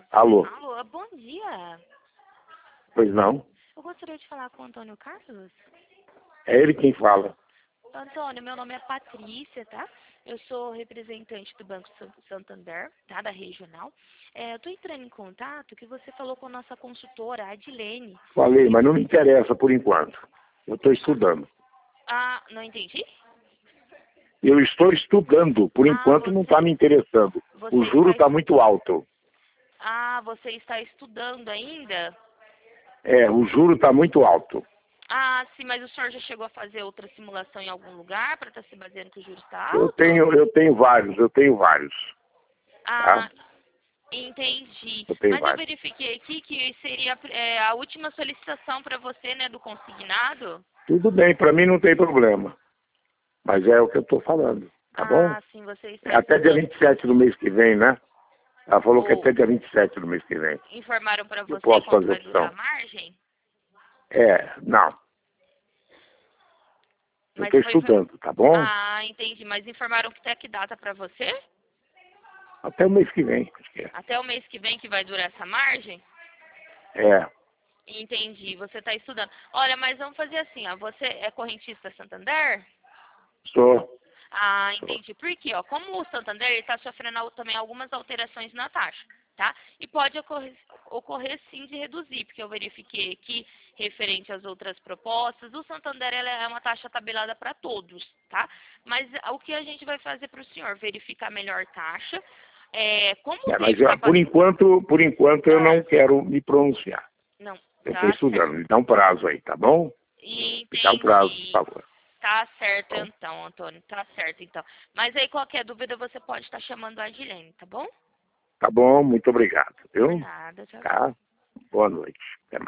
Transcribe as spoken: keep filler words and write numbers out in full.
Alô? Alô, bom dia. Pois não? Eu gostaria de falar com o Antônio Carlos. É ele quem fala. Antônio, meu nome é Patrícia, tá? Eu sou representante do Banco San- Santander, tá? Da regional. É, eu tô entrando em contato que você falou com a nossa consultora, a Adilene. Falei, mas não me interessa por enquanto. Eu estou estudando. Ah, não entendi? Eu estou estudando. Por Ah, enquanto não está você, me interessando. você O juro está, está muito alto. ah, você está estudando ainda? É, o juro está muito alto. Ah, sim, mas o senhor já chegou a fazer outra simulação em algum lugar para estar se baseando que o juro está Eu alto? tenho, eu tenho vários, eu tenho vários. Tá? Ah, entendi. Eu tenho Mas eu vários. verifiquei aqui que seria é, a última solicitação para você, né, do consignado. Tudo bem, para mim não tem problema. Mas é o que eu estou falando. Tá bom? Ah, sim, você É está até dia estudando. vinte e sete do mês que vem, né? Ela falou que é Ou até dia vinte e sete do mês que vem. informaram para Eu você posso quanto fazer vai durar opção. a margem? É, não. Eu Mas estou foi... infor- estudando, tá bom? Ah, entendi. Mas informaram que até que data para você? Até o mês que vem, acho que é. Até o mês que vem que vai durar essa margem? É, Entendi, você está estudando. Olha, mas vamos fazer assim, ó. Você é correntista Santander? sou, Ah, sou. entendi. Porque, ó, como o Santander está sofrendo al- também algumas alterações na taxa, tá? E pode ocorrer, ocorrer sim de reduzir, porque eu verifiquei aqui, referente às outras propostas, o Santander ela é uma taxa tabelada para todos, tá? Mas ah, o que a gente vai fazer para o senhor? Verificar a melhor taxa. É, como É, mas teve eu, por capa... enquanto, por enquanto eu não Ah, quero me pronunciar. não, Eu estou tá estudando. certo. Me dá um prazo aí, tá bom? Me dá um prazo, por Entendi. favor. Tá certo Tá bom, então, Antônio. Tá certo então. Mas aí qualquer dúvida você pode estar chamando a Adilene, tá bom? tá bom, muito obrigado, Por viu? nada, tchau, tchau. Tá? Boa noite. Até mais.